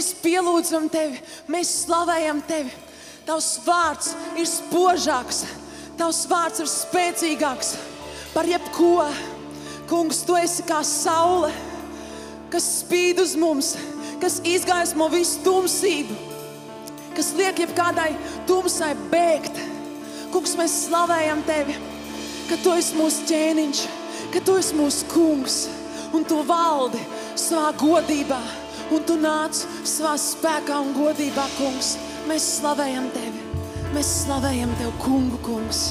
Mēs pielūdzam Tevi, mēs slavējam Tevi. Tavs vārds ir spožāks, Tavs vārds ir spēcīgāks par jebko. Kungs, Tu esi kā saule, kas spīd uz mums, kas izgaismo visu tumsību, kas liek jebkādai tumsai bēgt. Kungs, mēs slavējam Tevi, ka Tu esi mūsu ķēniņš, ka Tu esi mūsu kungs, un Tu valdi savā godībā, un Tu nāc savā spēkā un godībā, kungs. Mēs slavējam Tevi, mēs slavējam Tev, kungu, kungs.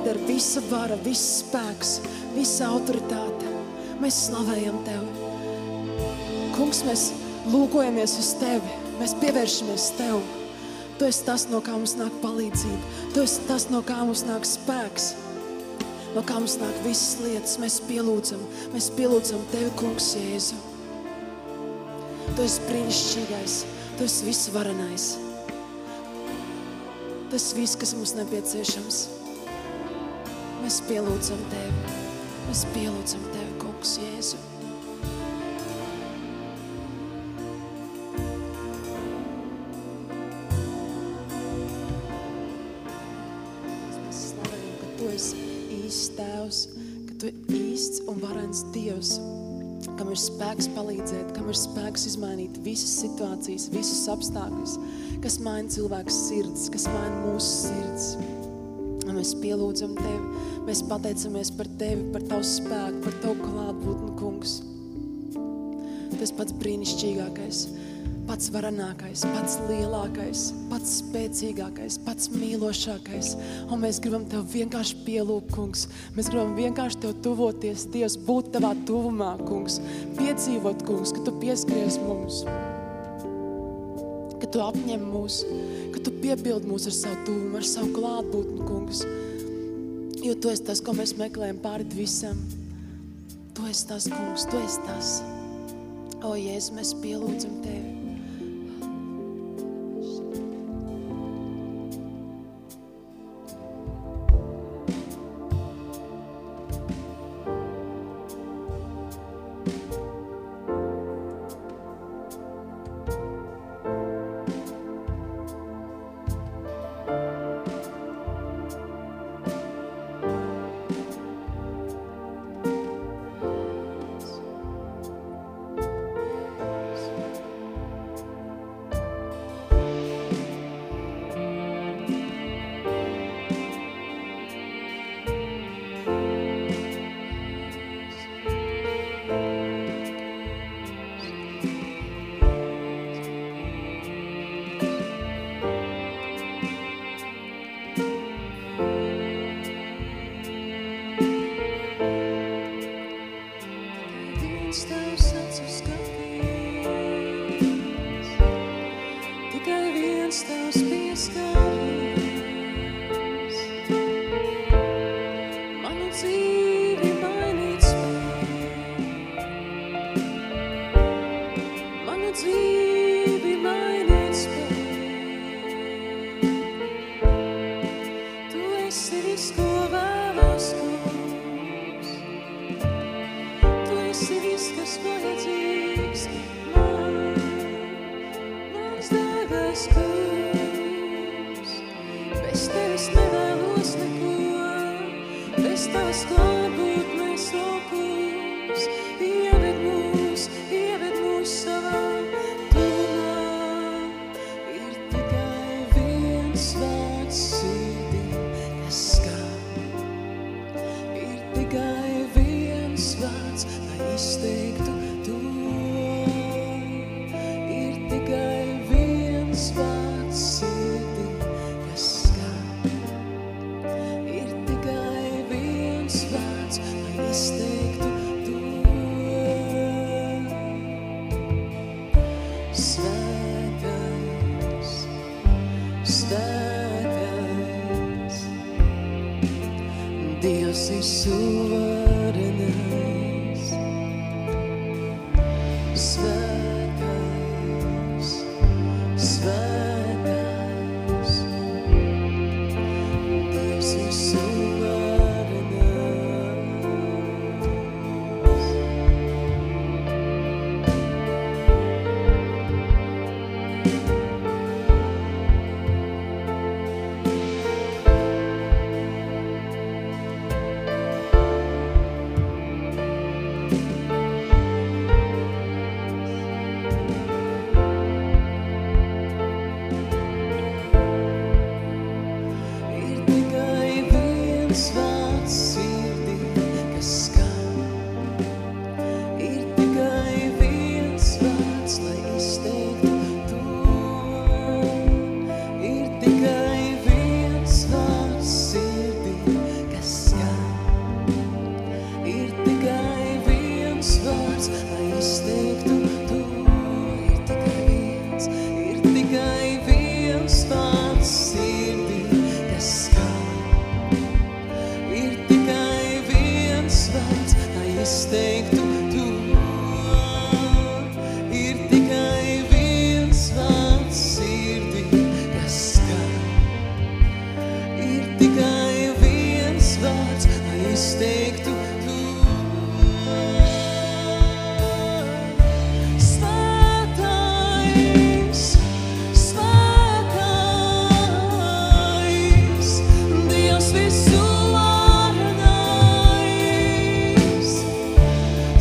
pieder visa vara, viss spēks, visa autoritāte. Mēs slavējam Tevi. Kungs, mēs lūkojamies uz Tevi, mēs pievēršamies Tev. Tu esi tas, no kā mums nāk palīdzība. Tu esi tas, no kā mums nāk spēks. No kā mums nāk visas lietas. Mēs pielūdzam Tevi, Kungs, Jēzu. Tu esi brīnišķīgais. Tu esi visvarenais. Tas viss, kas mums nepieciešams. Mēs pielūdzam Tevi. Mēs pielūdzam Tevi, Kungs, Jēzu. Mēs slavējam, ka Tu esi īsts Tēvs, ka Tu īsts un varens Dievs, kam ir spēks palīdzēt, kam ir spēks izmainīt visas situācijas, visus apstākļus, kas maina cilvēks sirds, kas maina mūsu sirds. Un mēs pielūdzam Tevi, mēs pateicamies par Tevi, par Tavu spēku, par Tavu klātbūtni, Kungs. Tu esi pats brīnišķīgākais, pats varenākais, pats lielākais, pats spēcīgākais, pats mīlošākais. Un mēs gribam Tev vienkārši pielūgt, Kungs. Mēs gribam vienkārši Tev tuvoties, Dievs, būt Tavā tuvumā, Kungs. Piedzīvot, Kungs, ka Tu pieskaries mums, ka Tu apņem mūs, ka Tu piepild mūs ar savu tuvumu, ar savu klātbūtni, Kungs. Jo Tu esi tas, ko mēs meklējam pāri visam. Tu esi tas, Kungs, Tu esi tas. O, Jēzus, mēs pielūdzam Tevi. es teiktu to. Ir tikai viens vārds sirdī, kas skan. Ir tikai viens vārds, lai es teiktu to. Svētais, svētais, Dievs visu varenais.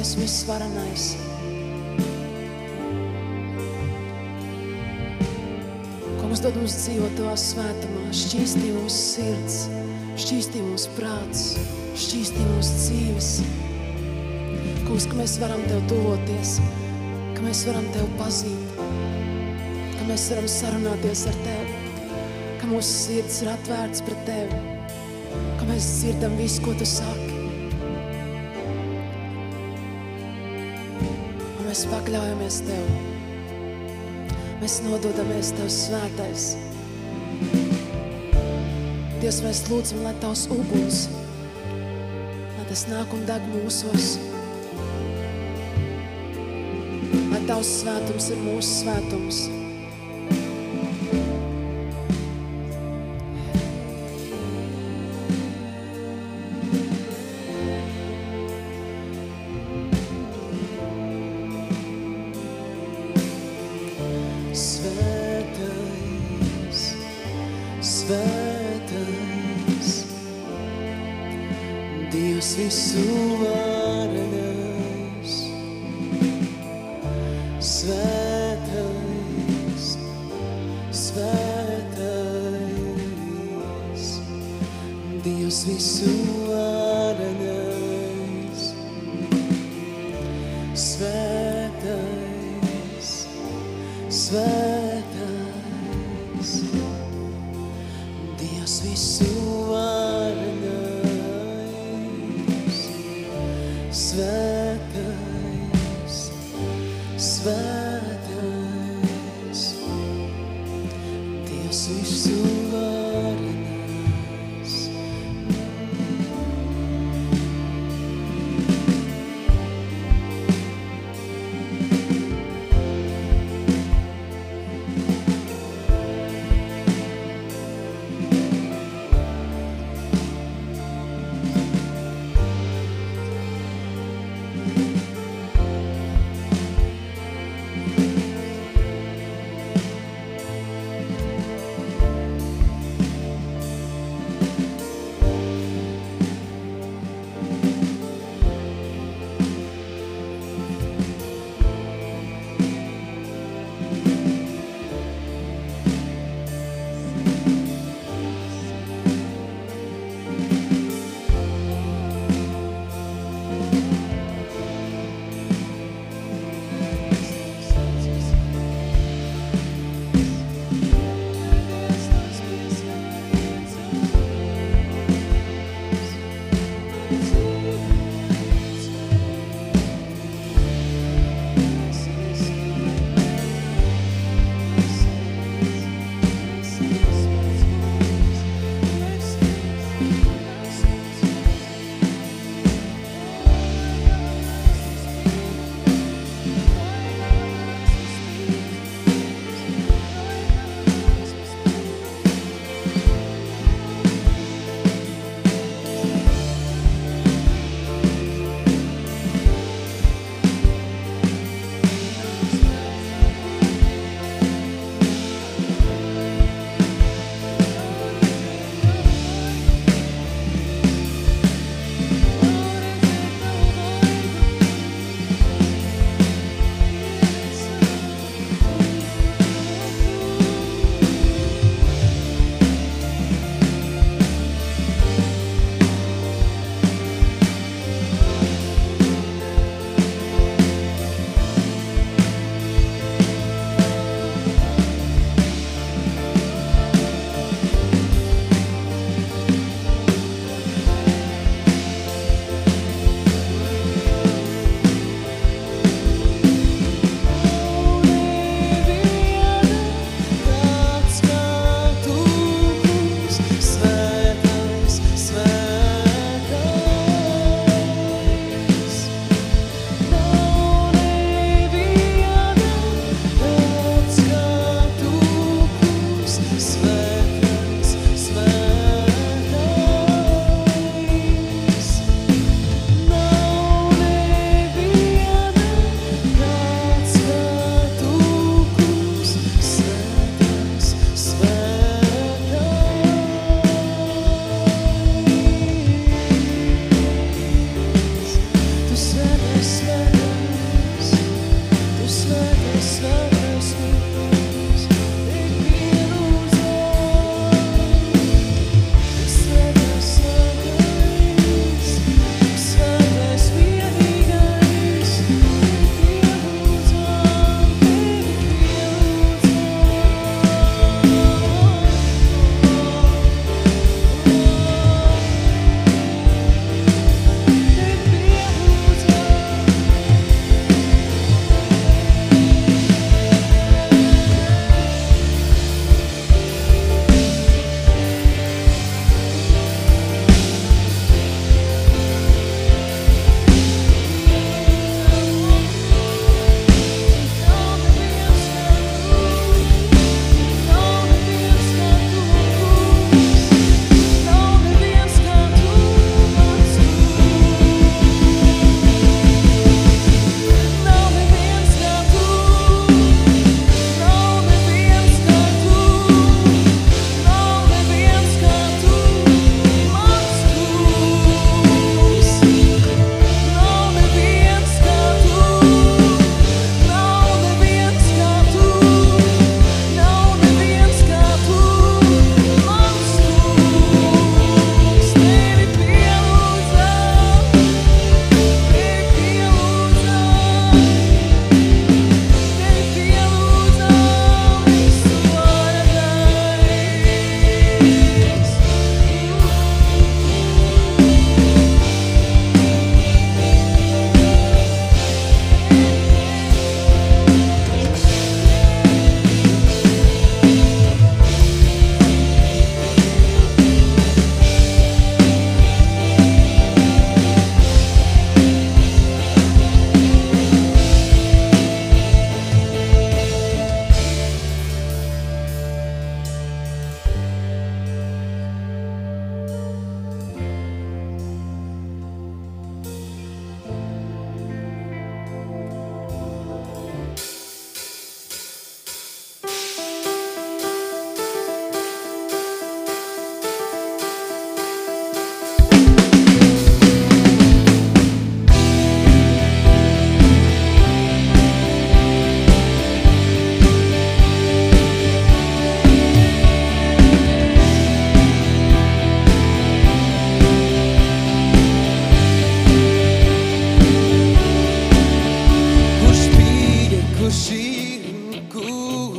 esi visvarenais. Kungs, dod mums dzīvot tavā svētumā, šķīstī mūsu sirds, šķīstī mūsu prāts, šķīstī mūsu dzīves. Kungs, ka mēs varam Tev tuvoties, ka mēs varam Tev pazīt, ka mēs varam sarunāties ar Tevi, ka mūsu sirds ir atvērts pret Tevi, ka mēs dzirdam visu, ko Tu saki. Un mēs pakļaujamies Tev. Mēs nododamies Tev svētais. Dievs, mēs lūdzam, lai Tavs uguns, lai tas nāk un deg mūsos. Lai Tavs svētums ir mūsu svētums. Svētais, Dievs visu varenais. Svētais, svētais, Dievs visu varenais. Svētais, svētais, Dievs visu varenais. Svētais, svētais, Dievs visu varenais.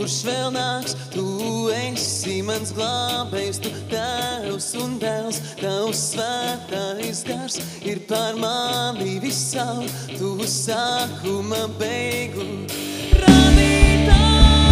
kurš vēl nāks. Tu esi mans glābējs, tu Tēvs un Dēls, Tavs svētais gars ir pār mani viscaur. Tu sākuma beigu radītājs.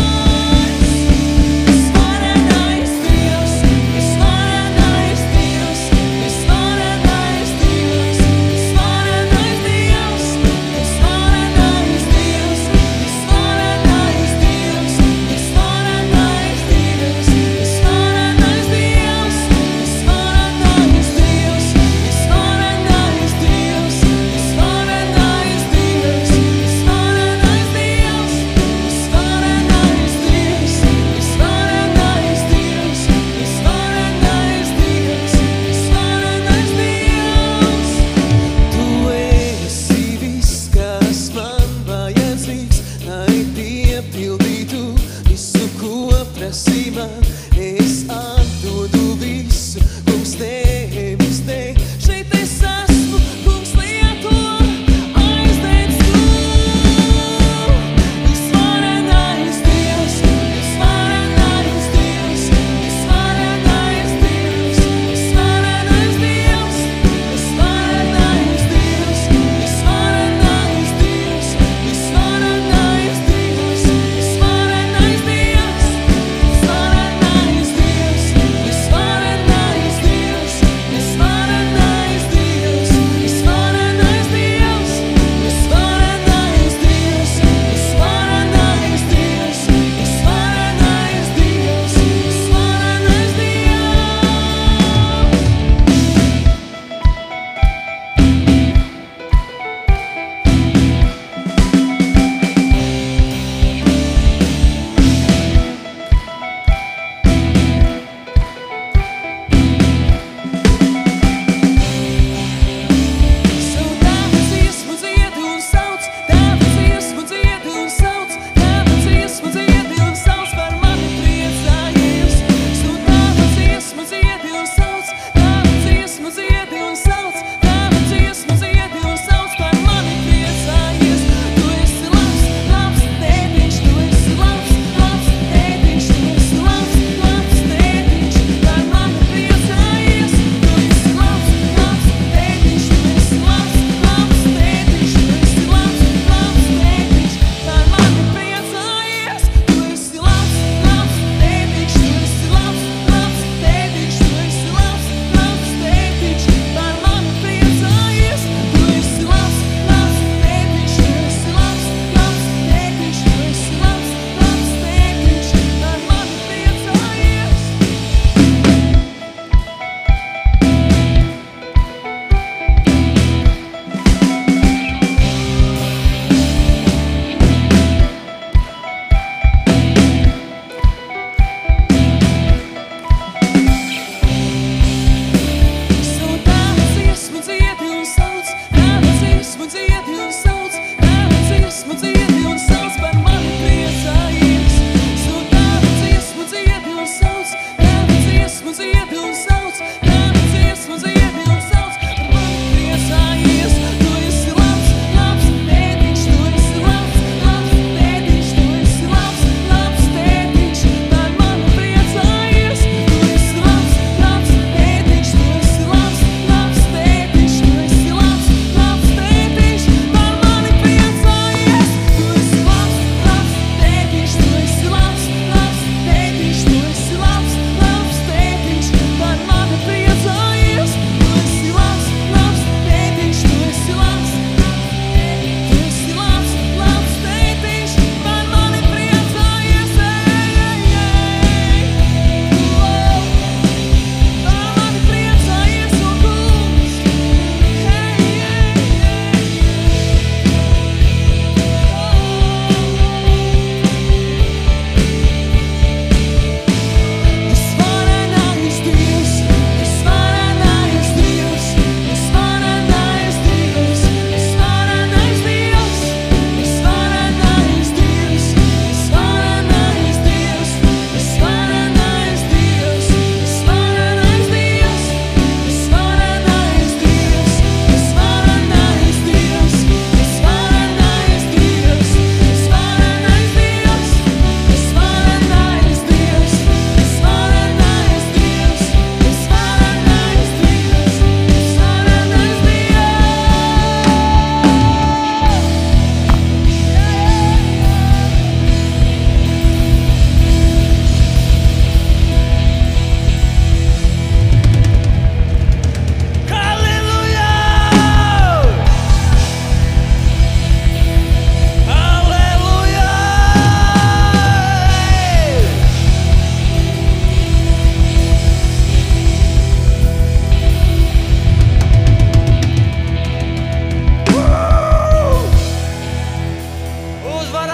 Visvarenais Dievs, visvarenais Dievs, visvarenais Dievs, visvarenais Dievs, visvarenais Dievs, visvarenais Dievs, visvarenais Dievs, visvarenais Dievs, visvarenais Dievs, visvarenais Dievs, visvarenais Dievs, visvarenais Dievs, visvarenais Dievs, visvarenais Dievs, visvarenais Dievs, visvarenais Dievs. Tu esi viss, kas man vajadzīgs, lai piepildītu visu, ko prasī man. Es atdodu visu, kungs, tevis dēļ. Šeit es esmu, kungs, lieto aizdedz tu. Visvarenais Dievs, visvarenais Dievs, visvarenais Dievs, visvarenais Dievs, visvarenais Dievs, visvarenais Dievs, visvarenais Dievs, visvarenais Dievs, visvarenais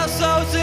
nosauc